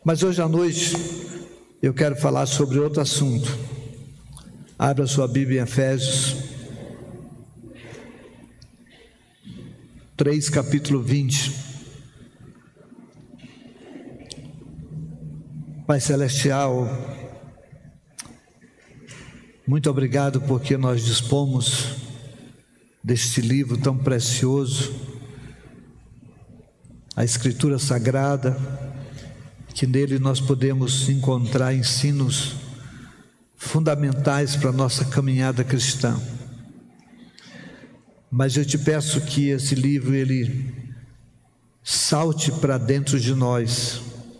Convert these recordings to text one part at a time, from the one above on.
Mas hoje à noite eu quero falar sobre outro assunto. Abra sua Bíblia em Efésios 3, capítulo 20. Pai Celestial, muito obrigado porque nós dispomos deste livro tão precioso, a Escritura Sagrada, que nele nós podemos encontrar ensinos fundamentais para a nossa caminhada cristã. Mas eu te peço que esse livro ele salte para dentro de nós,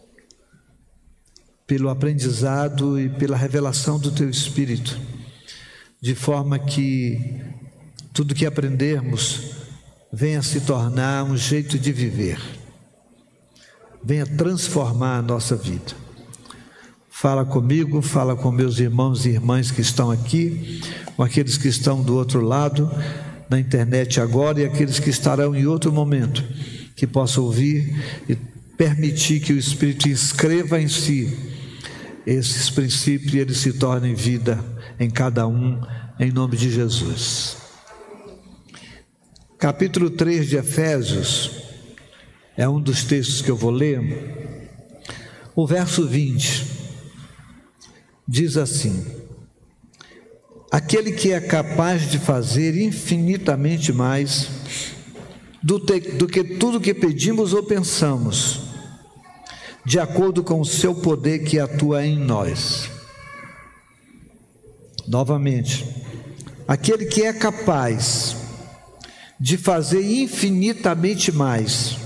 pelo aprendizado e pela revelação do Teu Espírito, de forma que tudo que aprendermos venha se tornar um jeito de viver, venha transformar a nossa vida. Fala comigo, fala com meus irmãos e irmãs que estão aqui, com aqueles que estão do outro lado, na internet agora, e aqueles que estarão em outro momento, que possam ouvir e permitir que o Espírito inscreva em si esses princípios e eles se tornem vida em cada um, em nome de Jesus. Capítulo 3 de Efésios é um dos textos que eu vou ler. O verso 20 diz assim: aquele que é capaz de fazer infinitamente mais do que tudo que pedimos ou pensamos, de acordo com o seu poder que atua em nós. Novamente, aquele que é capaz de fazer infinitamente mais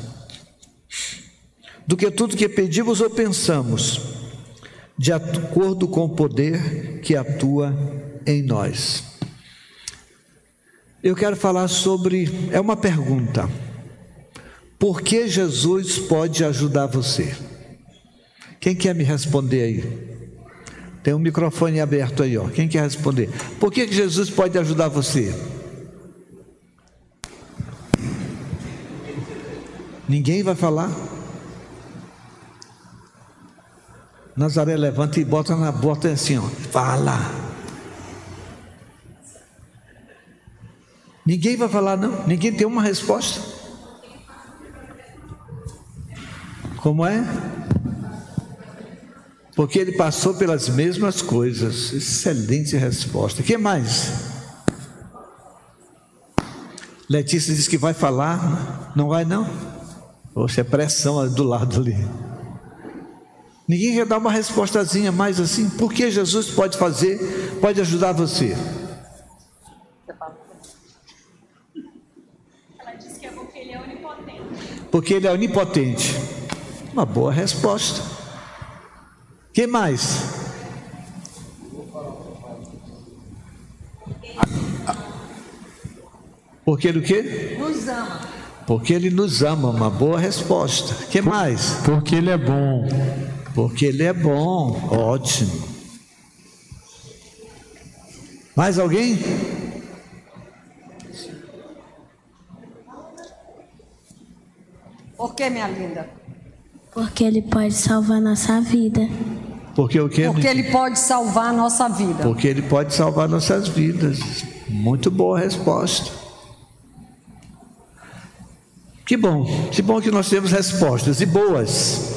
do que tudo que pedimos ou pensamos, de acordo com o poder que atua em nós. Eu quero falar sobre, é uma pergunta: por que Jesus pode ajudar você? Quem quer me responder aí? Tem um microfone aberto aí, ó. Quem quer responder? Por que Jesus pode ajudar você? Ninguém vai falar? Nazaré levanta e bota na bota assim, ó. Fala. Ninguém vai falar, não? Ninguém tem uma resposta? Como é? Porque ele passou pelas mesmas coisas. Excelente resposta. O que mais? Letícia disse que vai falar. Não vai, não? Poxa, é pressão do lado ali. Ninguém quer dar uma respostazinha mais assim? Por que Jesus pode fazer, pode ajudar você? Ela disse que é porque ele é onipotente. Porque ele é onipotente. Uma boa resposta. Que mais? Porque ele o quê? Nos ama. Porque ele nos ama, uma boa resposta. Que mais? Porque ele é bom. Porque ele é bom, ótimo. Mais alguém? Por que, minha linda? Porque ele pode salvar nossa vida. Porque o quê? Porque ele pode salvar a nossa vida. Porque ele pode salvar nossas vidas. Muito boa resposta. Que bom que nós temos respostas e boas.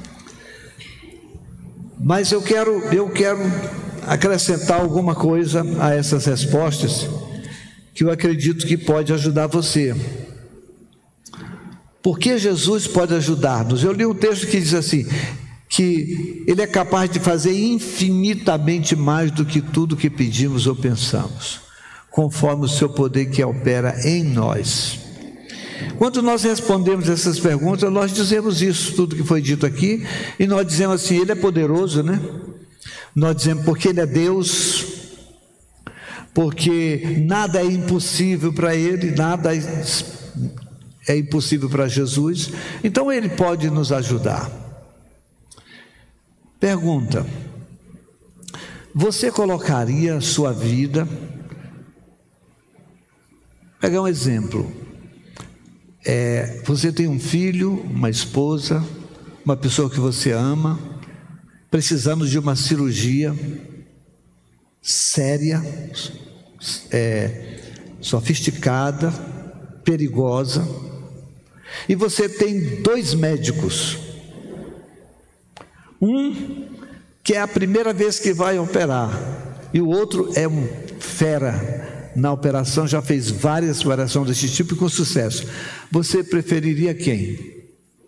Mas eu quero acrescentar alguma coisa a essas respostas que eu acredito que pode ajudar você. Por que Jesus pode ajudar-nos? Eu li um texto que diz assim, que ele é capaz de fazer infinitamente mais do que tudo que pedimos ou pensamos, conforme o seu poder que opera em nós. Quando nós respondemos essas perguntas, nós dizemos isso, tudo que foi dito aqui, e nós dizemos assim, ele é poderoso, né? Nós dizemos porque ele é Deus, porque nada é impossível para ele, nada é impossível para Jesus, então ele pode nos ajudar. Pergunta: você colocaria a sua vida, pegar um exemplo, você tem um filho, uma esposa, uma pessoa que você ama, precisando de uma cirurgia séria, sofisticada, perigosa, e você tem 2 médicos, um que é a primeira vez que vai operar, e o outro é um fera na operação, já fez várias operações desse tipo com sucesso. Você preferiria quem?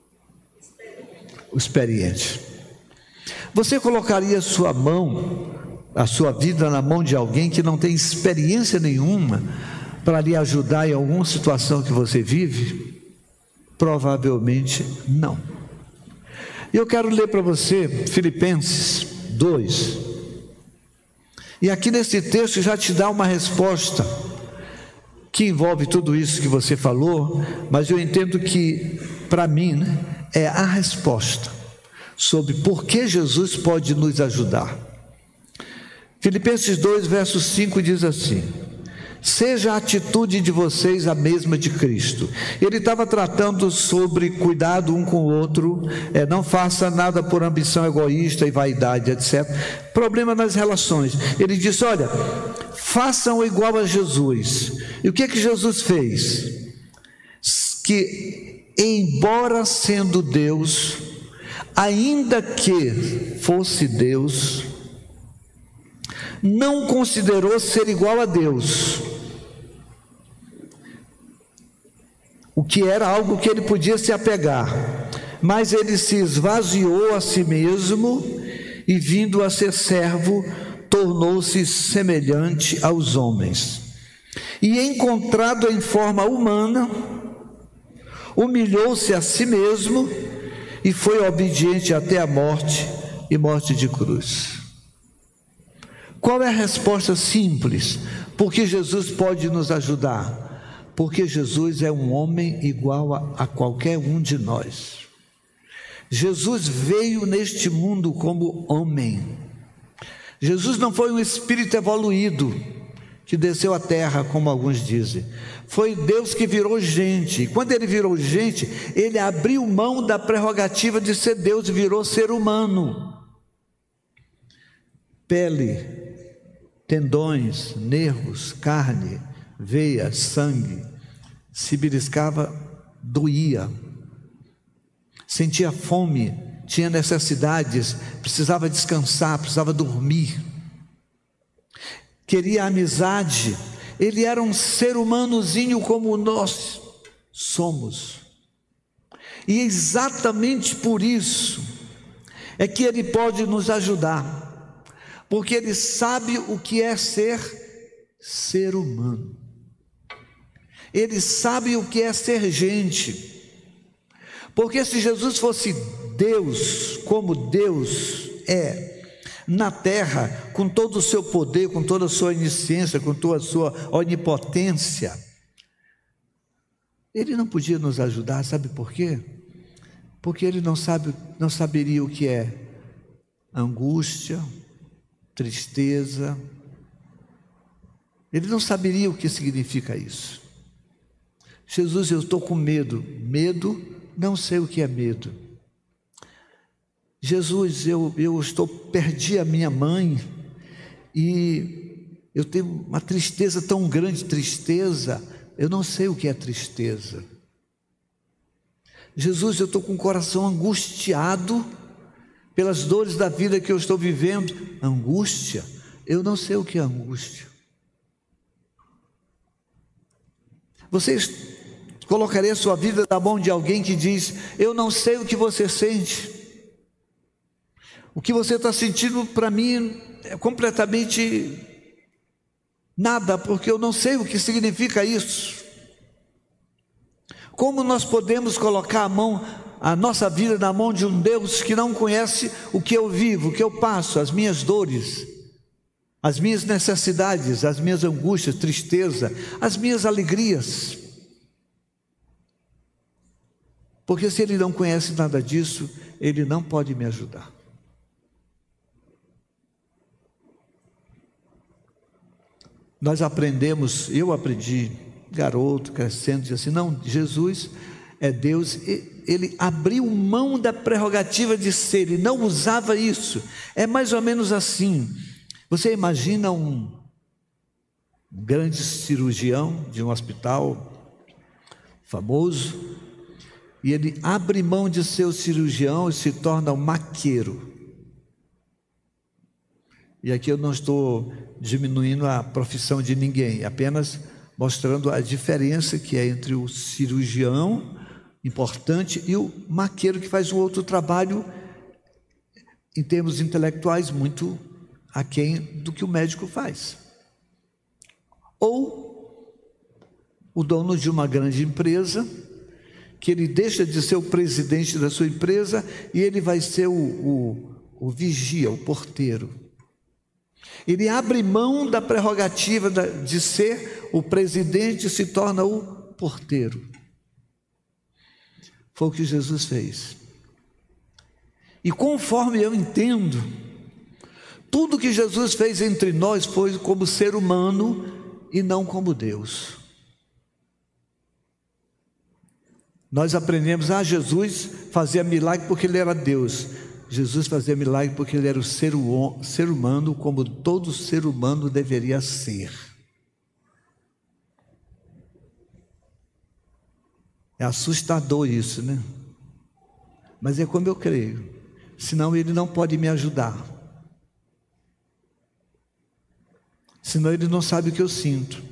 O experiente. Você colocaria sua mão, a sua vida na mão de alguém que não tem experiência nenhuma para lhe ajudar em alguma situação que você vive? Provavelmente não. Eu quero ler para você Filipenses 2. E aqui nesse texto já te dá uma resposta que envolve tudo isso que você falou, mas eu entendo que, para mim, é a resposta sobre por que Jesus pode nos ajudar. Filipenses 2, verso 5 diz assim: seja a atitude de vocês a mesma de Cristo. Ele estava tratando sobre cuidado um com o outro, não faça nada por ambição egoísta e vaidade, etc. Problema nas relações. Ele disse: olha, façam igual a Jesus. E o que Jesus fez? Que, embora sendo Deus, ainda que fosse Deus, não considerou ser igual a Deus, o que era algo que ele podia se apegar, mas ele se esvaziou a si mesmo e, vindo a ser servo, tornou-se semelhante aos homens. E, encontrado em forma humana, humilhou-se a si mesmo e foi obediente até a morte, e morte de cruz. Qual é a resposta simples? Porque Jesus pode nos ajudar. Porque Jesus é um homem igual a qualquer um de nós. Jesus veio neste mundo como homem. Jesus não foi um espírito evoluído que desceu à terra, como alguns dizem. Foi Deus que virou gente. E quando ele virou gente, ele abriu mão da prerrogativa de ser Deus e virou ser humano. Pele, tendões, nervos, carne, veia, sangue. Se beliscava, doía. Sentia fome, tinha necessidades, precisava descansar, precisava dormir. Queria amizade. Ele era um ser humanozinho como nós somos. E exatamente por isso é que ele pode nos ajudar, porque ele sabe o que é ser humano. Ele sabe o que é ser gente. Porque se Jesus fosse Deus, como Deus é na terra, com todo o seu poder, com toda a sua onisciência, com toda a sua onipotência, ele não podia nos ajudar. Sabe por quê? Porque ele não saberia o que é angústia, tristeza. Ele não saberia o que significa isso. Jesus, eu estou com medo. Medo, não sei o que é medo. Jesus, perdi a minha mãe e eu tenho uma tristeza tão grande, eu não sei o que é tristeza. Jesus, eu estou com o coração angustiado pelas dores da vida que eu estou vivendo. Angústia, eu não sei o que é angústia. Vocês colocariam a sua vida na mão de alguém que diz: eu não sei o que você sente. O que você está sentindo para mim é completamente nada, porque eu não sei o que significa isso. Como nós podemos colocar a nossa vida na mão de um Deus que não conhece o que eu vivo, o que eu passo, as minhas dores, as minhas necessidades, as minhas angústias, tristeza, as minhas alegrias? Porque se Ele não conhece nada disso, Ele não pode me ajudar. Nós aprendemos, eu aprendi, garoto, crescendo, dizia assim: não, Jesus é Deus, ele abriu mão da prerrogativa de ser, ele não usava isso. É mais ou menos assim. Você imagina um grande cirurgião de um hospital famoso, e ele abre mão de ser o cirurgião e se torna um maqueiro. E aqui eu não estou diminuindo a profissão de ninguém, apenas mostrando a diferença que é entre o cirurgião importante e o maqueiro que faz um outro trabalho em termos intelectuais muito aquém do que o médico faz. Ou o dono de uma grande empresa, que ele deixa de ser o presidente da sua empresa e ele vai ser o vigia, o porteiro. Ele abre mão da prerrogativa de ser o presidente e se torna o porteiro. Foi o que Jesus fez. E conforme eu entendo, tudo que Jesus fez entre nós foi como ser humano e não como Deus. Nós aprendemos, Jesus fazia milagre porque ele era Deus. Jesus fazia milagre porque ele era o ser humano, como todo ser humano deveria ser. É assustador isso, né? Mas é como eu creio. Senão ele não pode me ajudar. Senão ele não sabe o que eu sinto.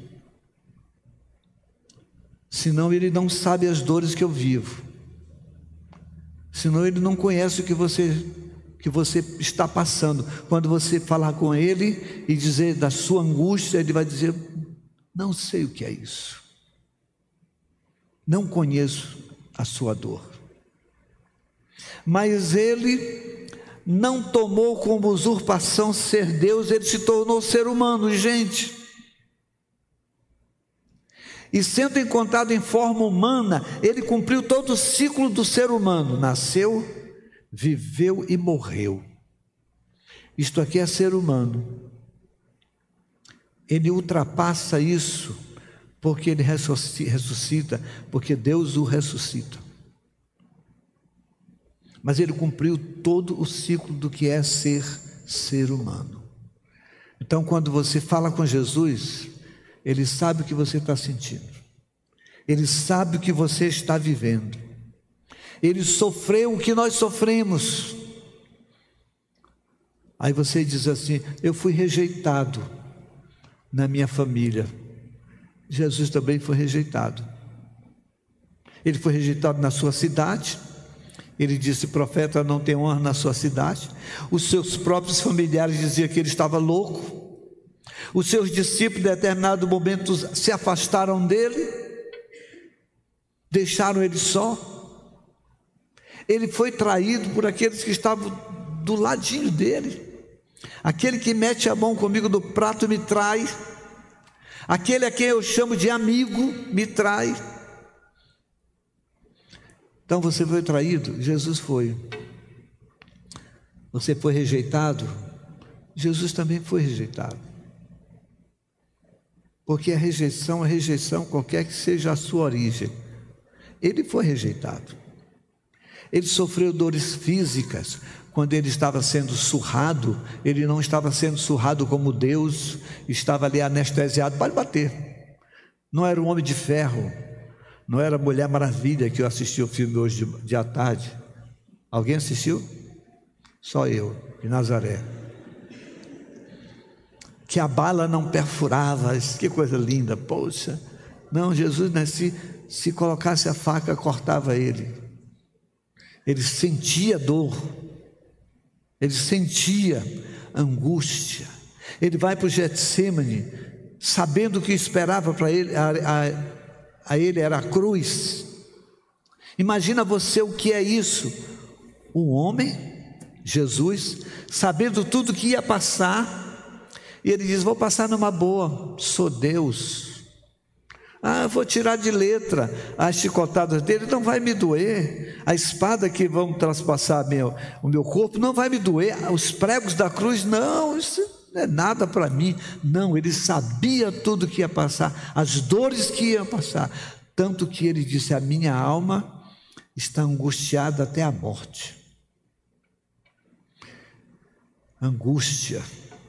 Senão ele não sabe as dores que eu vivo. Senão ele não conhece o que você está passando. Quando você falar com ele e dizer da sua angústia, ele vai dizer, não sei o que é isso. Não conheço a sua dor. Mas ele não tomou como usurpação ser Deus, ele se tornou ser humano, gente. E sendo encontrado em forma humana, ele cumpriu todo o ciclo do ser humano. Nasceu, viveu e morreu. Isto aqui é ser humano. Ele ultrapassa isso, porque ele ressuscita, porque Deus o ressuscita. Mas ele cumpriu todo o ciclo do que é ser humano. Então, quando você fala com Jesus, ele sabe o que você está sentindo. Ele sabe o que você está vivendo. Ele sofreu o que nós sofremos. Aí você diz assim, eu fui rejeitado na minha família. Jesus também foi rejeitado. Ele foi rejeitado na sua cidade. Ele disse, profeta não tem honra na sua cidade. Os seus próprios familiares diziam que ele estava louco. Os seus discípulos, em determinado momento, se afastaram dele, deixaram ele só. Ele foi traído por aqueles que estavam do ladinho dele. Aquele que mete a mão comigo no prato me trai. Aquele a quem eu chamo de amigo me trai. Então você foi traído? Jesus foi. Você foi rejeitado? Jesus também foi rejeitado. Porque a rejeição é rejeição, qualquer que seja a sua origem. Ele foi rejeitado. Ele sofreu dores físicas. Quando ele estava sendo surrado, ele não estava sendo surrado como Deus, estava ali anestesiado. Pode bater. Não era um homem de ferro. Não era Mulher Maravilha, que eu assisti o filme hoje de à tarde. Alguém assistiu? Só eu, de Nazaré. Que a bala não perfurava, que coisa linda, poxa. Não, Jesus, né, se colocasse a faca, cortava ele. Ele sentia dor, ele sentia angústia. Ele vai para o Getsêmani, sabendo que esperava para ele, a ele era a cruz. Imagina você o que é isso. Um homem, Jesus, sabendo tudo que ia passar, e ele diz, vou passar numa boa, sou Deus. Vou tirar de letra as chicotadas dele, não vai me doer. A espada que vão traspassar o meu corpo não vai me doer. Os pregos da cruz, não, isso não é nada para mim. Não, ele sabia tudo que ia passar, as dores que iam passar. Tanto que ele disse, a minha alma está angustiado até a morte. Angústia.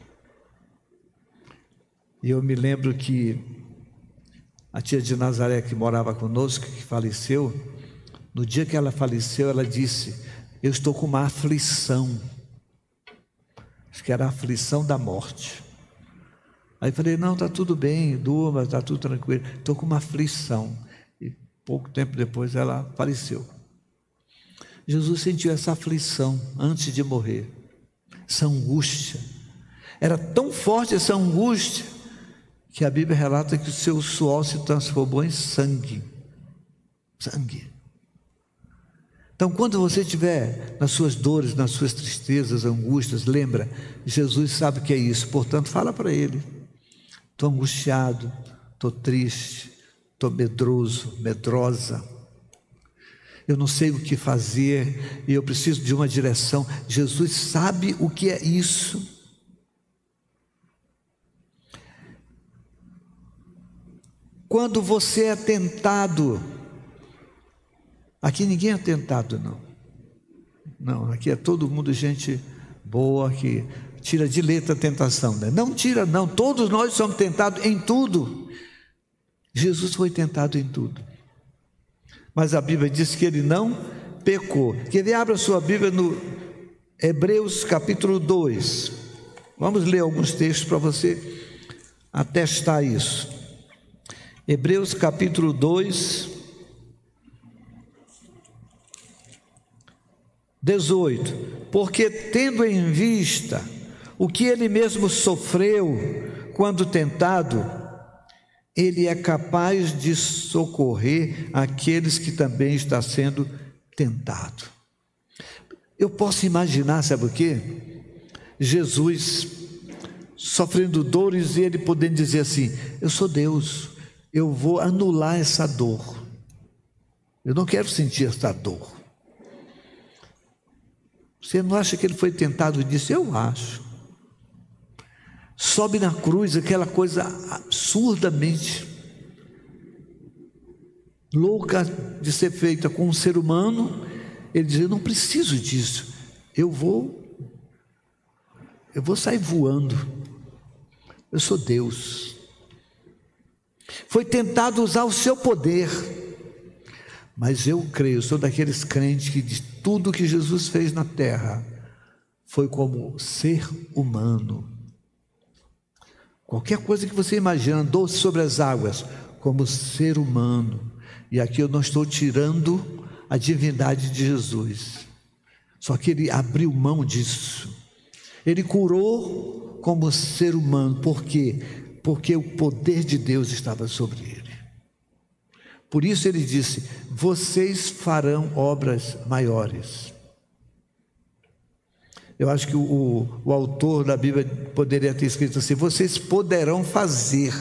E eu me lembro que a tia de Nazaré, que morava conosco, que faleceu, no dia que ela faleceu, ela disse: eu estou com uma aflição. Acho que era a aflição da morte. Aí eu falei: não, está tudo bem, durma, está tudo tranquilo. Estou com uma aflição. E pouco tempo depois ela faleceu. Jesus sentiu essa aflição antes de morrer, essa angústia. Era tão forte essa angústia que a Bíblia relata que o seu suor se transformou em sangue. Sangue. Então, quando você estiver nas suas dores, nas suas tristezas, angústias, lembra, Jesus sabe o que é isso, portanto, fala para Ele: estou angustiado, estou triste, estou medroso, medrosa, eu não sei o que fazer, e eu preciso de uma direção. Jesus sabe o que é isso. Quando você é tentado, aqui ninguém é tentado, não. Não, aqui é todo mundo gente boa, que tira de letra a tentação, né? Não tira, não. Todos nós somos tentados em tudo. Jesus foi tentado em tudo. Mas a Bíblia diz que ele não pecou. Quer ver? Abra sua Bíblia no Hebreus capítulo 2. Vamos ler alguns textos para você atestar isso. Hebreus capítulo 2, 18. Porque tendo em vista o que ele mesmo sofreu quando tentado, ele é capaz de socorrer aqueles que também estão sendo tentados. Eu posso imaginar, sabe o quê? Jesus sofrendo dores e ele podendo dizer assim: eu sou Deus, eu vou anular essa dor, eu não quero sentir essa dor. Você não acha que ele foi tentado disso? Eu acho. Sobe na cruz, aquela coisa absurdamente louca de ser feita com um ser humano. Ele diz: eu não preciso disso, eu vou sair voando, eu sou Deus. Foi tentado usar o seu poder, mas eu creio, eu sou daqueles crentes que diz: tudo que Jesus fez na terra foi como ser humano. Qualquer coisa que você imagina, andou sobre as águas como ser humano. E aqui eu não estou tirando a divindade de Jesus, só que ele abriu mão disso. Ele curou como ser humano. Por quê? Porque o poder de Deus estava sobre ele. Por isso ele disse: vocês farão obras maiores. Eu acho que o autor da Bíblia poderia ter escrito assim: vocês poderão fazer,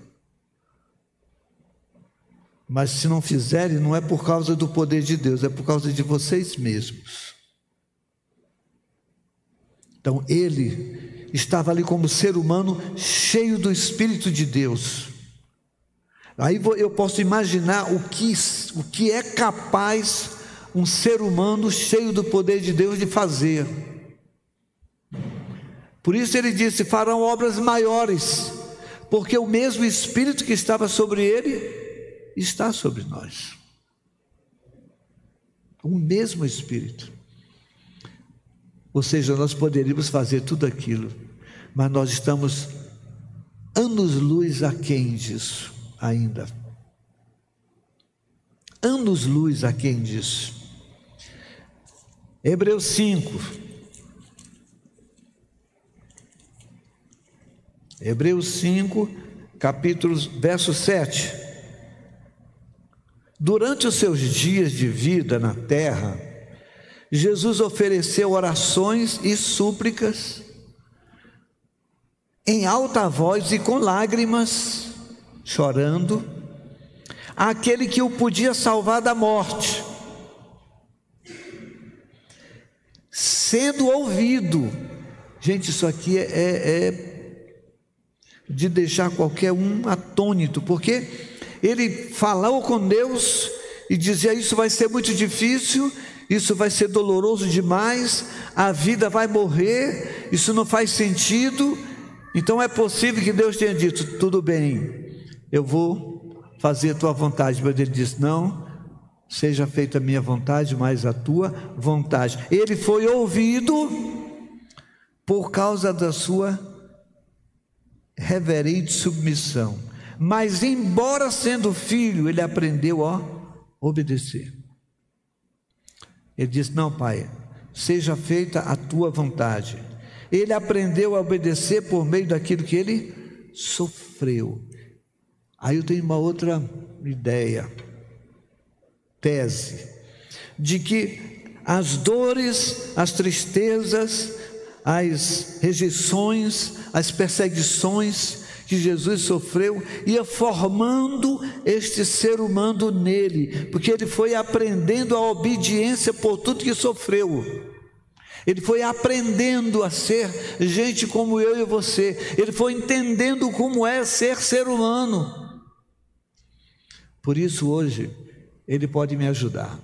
mas se não fizerem, não é por causa do poder de Deus, é por causa de vocês mesmos. Então ele estava ali como ser humano, cheio do Espírito de Deus. Aí eu posso imaginar o que é capaz um ser humano cheio do poder de Deus de fazer. Por isso ele disse: farão obras maiores, porque o mesmo Espírito que estava sobre ele está sobre nós. O mesmo Espírito. Ou seja, nós poderíamos fazer tudo aquilo, mas nós estamos anos-luz aquém disso ainda. Anos-luz aquém disso. Hebreus 5. Hebreus 5, verso 7. Durante os seus dias de vida na terra, Jesus ofereceu orações e súplicas em alta voz e com lágrimas, chorando, àquele que o podia salvar da morte, sendo ouvido. Gente, isso aqui é de deixar qualquer um atônito, porque ele falou com Deus e dizia: isso vai ser muito difícil, isso vai ser doloroso demais, a vida vai morrer, isso não faz sentido. Então é possível que Deus tenha dito: tudo bem, eu vou fazer a tua vontade. Mas ele disse: não, seja feita a minha vontade, mas a tua vontade. Ele foi ouvido por causa da sua reverente submissão, mas embora sendo filho, ele aprendeu a obedecer. Ele disse: não, pai, seja feita a tua vontade. Ele aprendeu a obedecer por meio daquilo que ele sofreu. Aí eu tenho uma outra ideia, tese, de que as dores, as tristezas, as rejeições, as perseguições que Jesus sofreu, ia formando este ser humano nele, porque ele foi aprendendo a obediência por tudo que sofreu. Ele foi aprendendo a ser gente como eu e você. Ele foi entendendo como é ser humano. Por isso hoje ele pode me ajudar.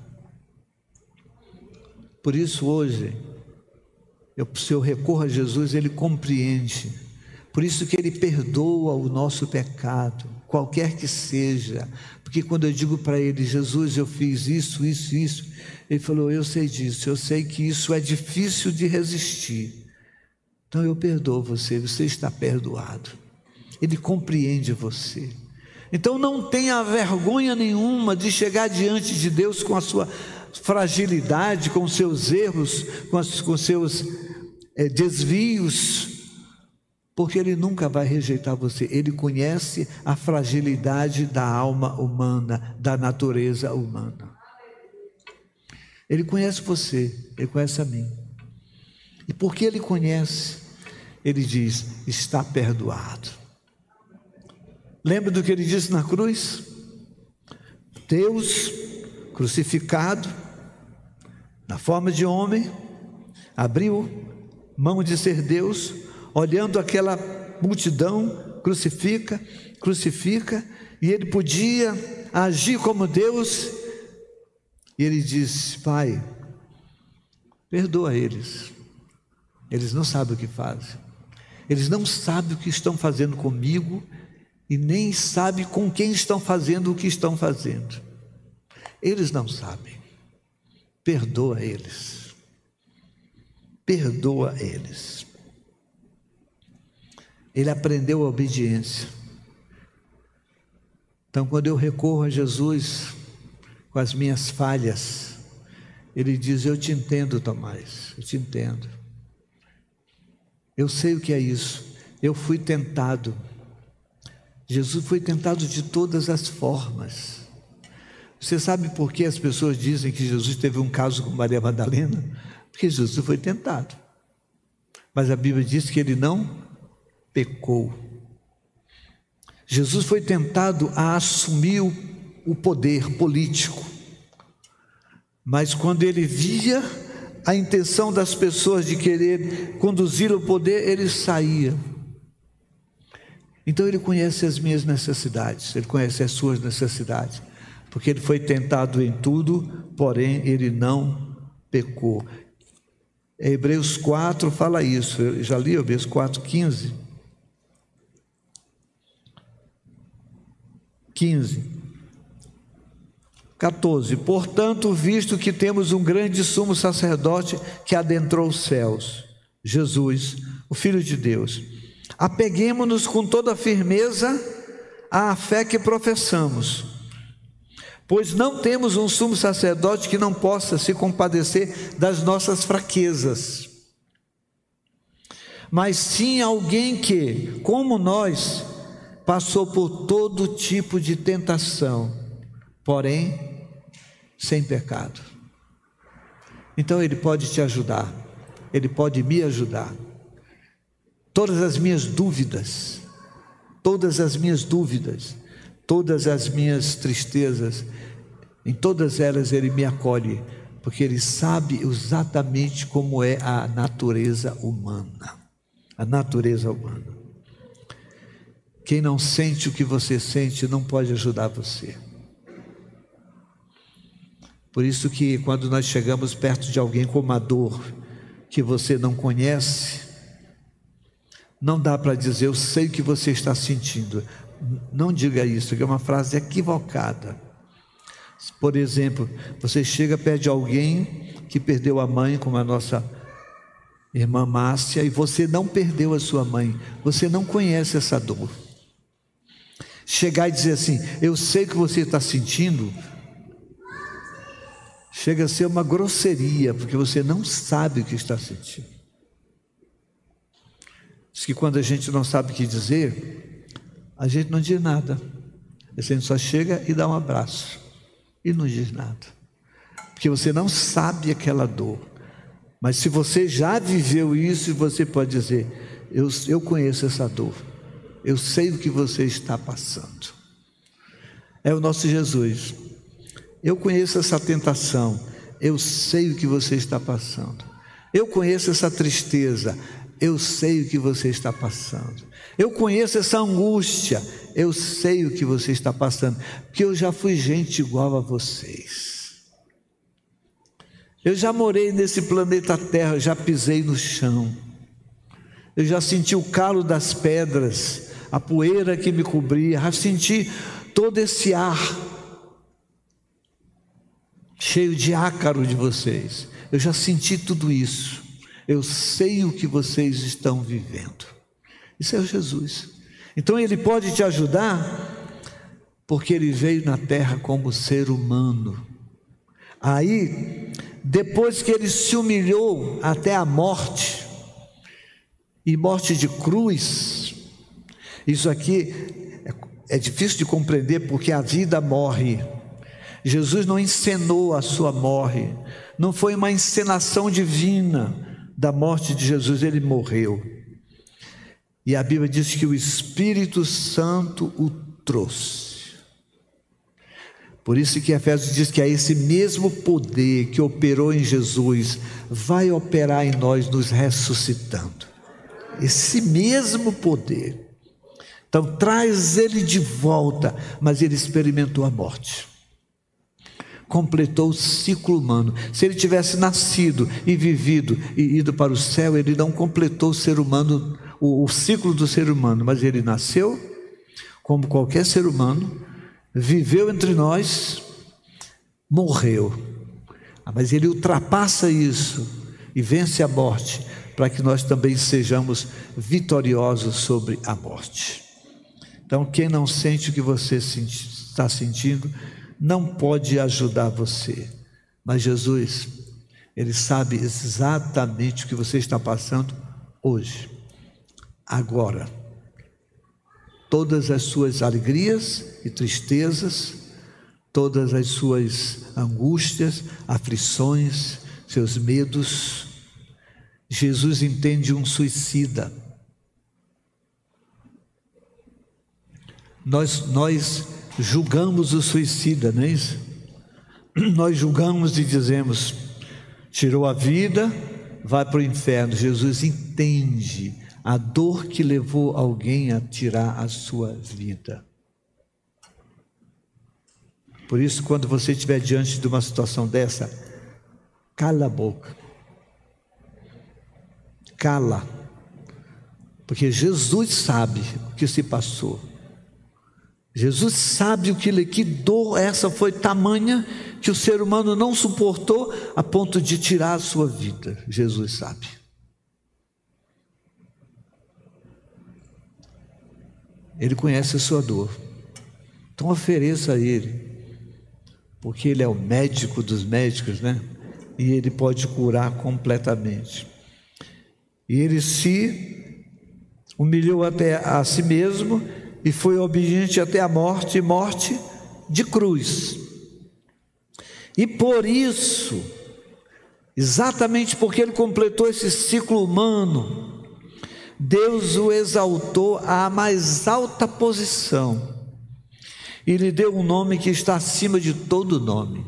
Por isso hoje, se eu recorro a Jesus, ele compreende. Por isso que ele perdoa o nosso pecado, qualquer que seja. Porque quando eu digo para ele: Jesus, eu fiz isso, ele falou: eu sei disso, eu sei que isso é difícil de resistir, então eu perdoo você, você está perdoado. Ele compreende você. Então não tenha vergonha nenhuma de chegar diante de Deus com a sua fragilidade, com os seus erros, com os seus desvios, porque ele nunca vai rejeitar você. Ele conhece a fragilidade da alma humana, da natureza humana. Ele conhece você, ele conhece a mim. E porque ele conhece, ele diz: está perdoado. Lembra do que ele disse na cruz? Deus crucificado, na forma de homem, abriu mão de ser Deus, olhando aquela multidão: crucifica, e ele podia agir como Deus, e ele disse: Pai, perdoa eles não sabem o que fazem, eles não sabem o que estão fazendo comigo, e nem sabem com quem estão fazendo o que estão fazendo, eles não sabem, perdoa eles. Ele aprendeu a obediência. Então, quando eu recorro a Jesus com as minhas falhas, ele diz: eu te entendo, Tomás, eu te entendo. Eu sei o que é isso. Eu fui tentado. Jesus foi tentado de todas as formas. Você sabe por que as pessoas dizem que Jesus teve um caso com Maria Madalena? Porque Jesus foi tentado. Mas a Bíblia diz que ele não pecou. Jesus foi tentado a assumir o poder político, mas quando ele via a intenção das pessoas de querer conduzir o poder, ele saía. Então ele conhece as minhas necessidades, ele conhece as suas necessidades, porque ele foi tentado em tudo, porém ele não pecou. Hebreus 4 fala isso, eu já li Hebreus 4, 15. 14. Portanto, visto que temos um grande sumo sacerdote que adentrou os céus, Jesus, o Filho de Deus, apeguemo-nos com toda firmeza à fé que professamos, pois não temos um sumo sacerdote que não possa se compadecer das nossas fraquezas, mas sim alguém que, como nós, passou por todo tipo de tentação, porém sem pecado. Então ele pode te ajudar, ele pode me ajudar. Todas as minhas dúvidas, todas as minhas tristezas, em todas elas ele me acolhe, porque ele sabe exatamente como é a natureza humana. A natureza humana. Quem não sente o que você sente não pode ajudar você. Por isso que quando nós chegamos perto de alguém com uma dor que você não conhece, não dá para dizer, eu sei o que você está sentindo. Não diga isso, que é uma frase equivocada. Por exemplo, você chega perto de alguém que perdeu a mãe, como a nossa irmã Márcia, e você não perdeu a sua mãe, você não conhece essa dor. Chegar e dizer assim, eu sei o que você está sentindo, chega a ser uma grosseria, porque você não sabe o que está sentindo. Diz que quando a gente não sabe o que dizer, a gente não diz nada. A gente só chega e dá um abraço e não diz nada, porque você não sabe aquela dor. Mas se você já viveu isso, você pode dizer, eu conheço essa dor, eu sei o que você está passando. É o nosso Jesus. Eu conheço essa tentação, eu sei o que você está passando. Eu conheço essa tristeza, eu sei o que você está passando. Eu conheço essa angústia, eu sei o que você está passando, porque eu já fui gente igual a vocês. Eu já morei nesse planeta Terra, já pisei no chão. Eu já senti o calo das pedras, a poeira que me cobria, já senti todo esse ar cheio de ácaro de vocês. Eu já senti tudo isso. Eu sei o que vocês estão vivendo. Isso é o Jesus. Então ele pode te ajudar, porque ele veio na terra como ser humano. Aí, depois que ele se humilhou até a morte, e morte de cruz, isso aqui é difícil de compreender, porque a vida morre. Jesus não encenou a sua morte, não foi uma encenação divina da morte de Jesus, ele morreu. E a Bíblia diz que o Espírito Santo o trouxe. Por isso que Efésios diz que é esse mesmo poder que operou em Jesus, vai operar em nós, nos ressuscitando. Esse mesmo poder. Então traz ele de volta, mas ele experimentou a morte. Completou o ciclo humano. Se ele tivesse nascido e vivido e ido para o céu, ele não completou o ser humano, o ciclo do ser humano, mas ele nasceu como qualquer ser humano, viveu entre nós, morreu. Mas ele ultrapassa isso e vence a morte, para que nós também sejamos vitoriosos sobre a morte. Então, quem não sente o que você está sentindo, não pode ajudar você. Mas Jesus, ele sabe exatamente o que você está passando hoje, agora. Todas as suas alegrias e tristezas, todas as suas angústias, aflições, seus medos. Jesus entende um suicida. Nós julgamos o suicida, não é isso? Nós julgamos e dizemos, tirou a vida, vai para o inferno. Jesus entende a dor que levou alguém a tirar a sua vida. Por isso, quando você estiver diante de uma situação dessa, cala a boca. Cala. Porque Jesus sabe o que se passou. Jesus sabe que dor essa foi tamanha que o ser humano não suportou a ponto de tirar a sua vida. Jesus sabe. Ele conhece a sua dor. Então ofereça a Ele, porque Ele é o médico dos médicos, né? E Ele pode curar completamente. E Ele se humilhou até a si mesmo e foi obediente até a morte, e morte de cruz. E por isso, exatamente porque Ele completou esse ciclo humano, Deus o exaltou à mais alta posição e lhe deu um nome que está acima de todo nome,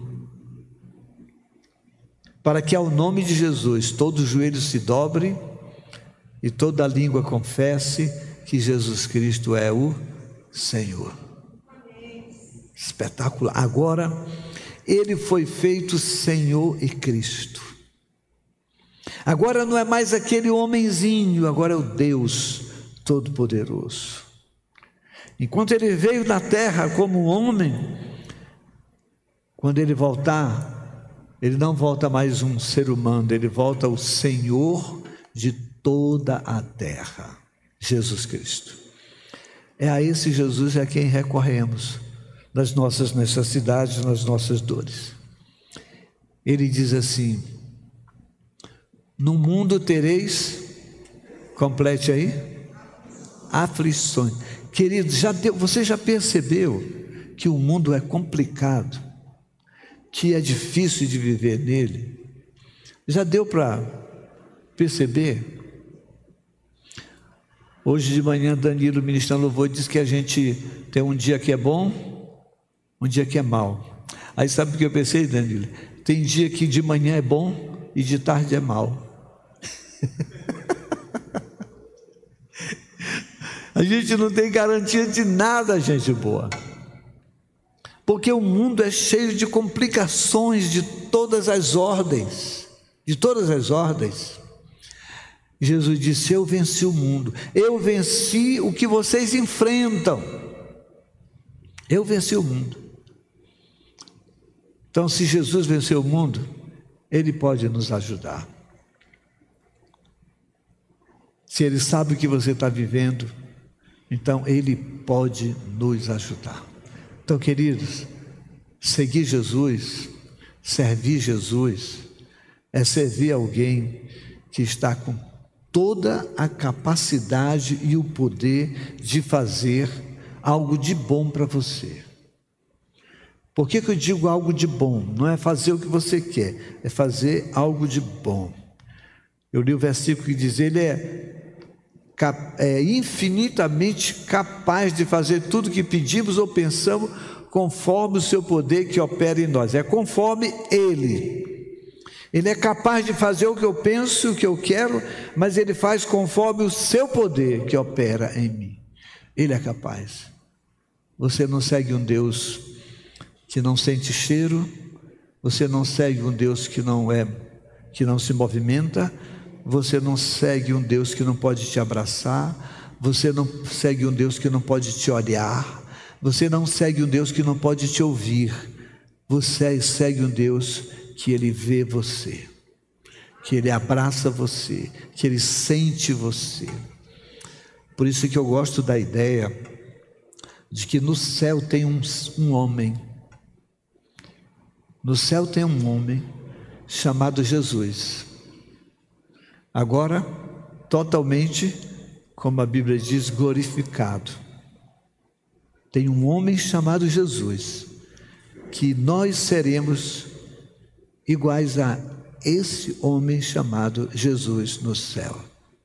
para que ao nome de Jesus todo joelho se dobre e toda língua confesse que Jesus Cristo é o Senhor. Espetacular. Agora Ele foi feito Senhor e Cristo. Agora não é mais aquele homenzinho, agora é o Deus Todo-Poderoso. Enquanto ele veio na terra como homem, quando ele voltar, ele não volta mais um ser humano, ele volta o Senhor de toda a terra, Jesus Cristo. É a esse Jesus a quem recorremos nas nossas necessidades, nas nossas dores. Ele diz assim: no mundo tereis, complete aí, aflições. Querido, você já percebeu que o mundo é complicado, que é difícil de viver nele? Já deu para perceber? Hoje de manhã, Danilo, ministrando louvor, disse que a gente tem um dia que é bom, um dia que é mau. Aí sabe o que eu pensei, Danilo? Tem dia que de manhã é bom e de tarde é mau. A gente não tem garantia de nada, gente boa. Porque o mundo é cheio de complicações de todas as ordens. De todas as ordens. Jesus disse: eu venci o mundo. Eu venci o que vocês enfrentam. Eu venci o mundo. Então, se Jesus venceu o mundo, Ele pode nos ajudar. Se Ele sabe o que você está vivendo, então Ele pode nos ajudar. Então, queridos, seguir Jesus, servir Jesus, é servir alguém que está com toda a capacidade e o poder de fazer algo de bom para você. Por que eu digo algo de bom? Não é fazer o que você quer, é fazer algo de bom. Eu li o versículo que diz: Ele é infinitamente capaz de fazer tudo que pedimos ou pensamos, conforme o seu poder que opera em nós. É conforme Ele. Ele é capaz de fazer o que eu penso, o que eu quero, mas Ele faz conforme o seu poder que opera em mim. Ele é capaz. Você não segue um Deus que não sente cheiro, você não segue um Deus que não se movimenta, você não segue um Deus que não pode te abraçar, você não segue um Deus que não pode te olhar, você não segue um Deus que não pode te ouvir, você segue um Deus que Ele vê você, que Ele abraça você, que Ele sente você. Por isso que eu gosto da ideia de que no céu tem um homem. No céu tem um homem chamado Jesus. Agora, totalmente, como a Bíblia diz, glorificado. Tem um homem chamado Jesus, que nós seremos iguais a esse homem chamado Jesus no céu.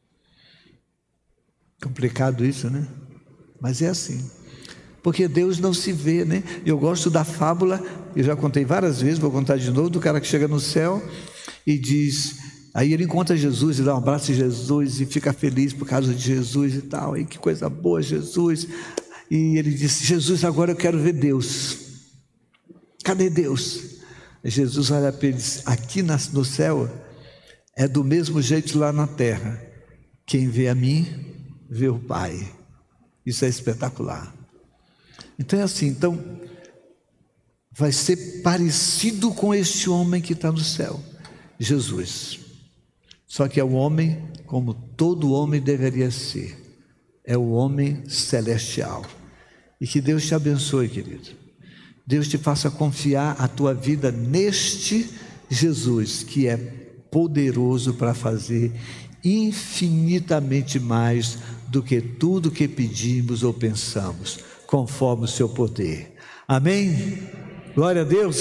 Complicado isso, né? Mas é assim. Porque Deus não se vê, né? Eu gosto da fábula, eu já contei várias vezes, vou contar de novo, do cara que chega no céu e diz, aí ele encontra Jesus e dá um abraço de Jesus e fica feliz por causa de Jesus e tal, e que coisa boa, Jesus. E ele disse: Jesus, agora eu quero ver Deus. Cadê Deus? Jesus olha para ele e diz: aqui no céu é do mesmo jeito lá na terra. Quem vê a mim, vê o Pai. Isso é espetacular. Então é assim, vai ser parecido com este homem que está no céu, Jesus. Só que é o homem como todo homem deveria ser. É o homem celestial. E que Deus te abençoe, querido. Deus te faça confiar a tua vida neste Jesus, que é poderoso para fazer infinitamente mais do que tudo que pedimos ou pensamos, conforme o seu poder. Amém? Glória a Deus.